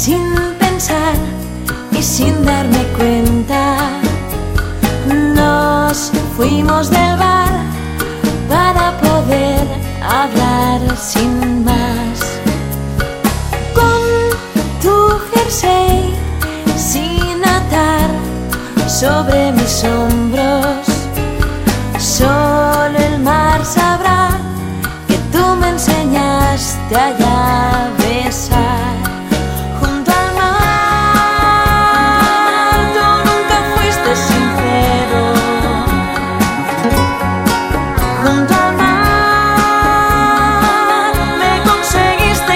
sin pensar y sin darme cuenta, nos fuimos del bar para poder hablar sin más. Con tu jersey sin atar sobre mis hombros, solo el mar sabrá que tú me enseñaste allá a besar. Junto al mar, tú nunca fuiste sincero. Junto al mar, me conseguiste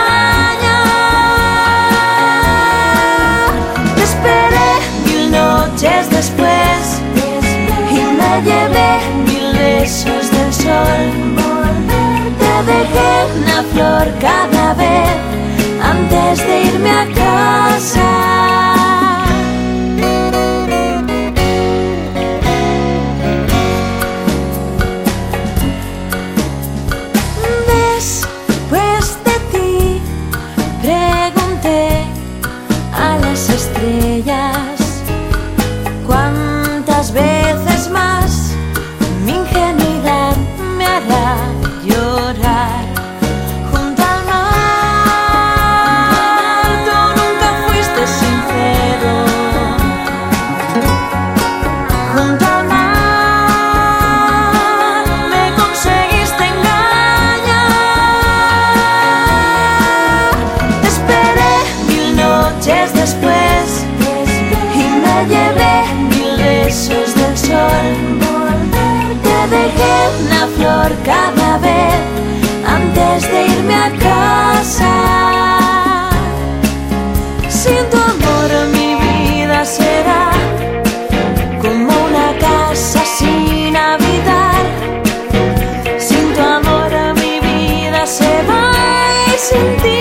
engañar. Te esperé 1000 noches después y me llevé 1000 besos del sol. Te dejé una flor cada vez antes de irme a casa. Después de ti pregunté a las estrellas cuántas veces más mi ingenuidad me hará llorar. Junto al mar, tú nunca fuiste sincero. Junto al mar, me conseguiste engañar. Te esperé 1000 noches después y me llevé 1000 besos del sol. Te dejé una flor cada vez antes de irme a casa. Sin tu amor mi vida será como una casa sin habitar. Sin tu amor mi vida se va y sin ti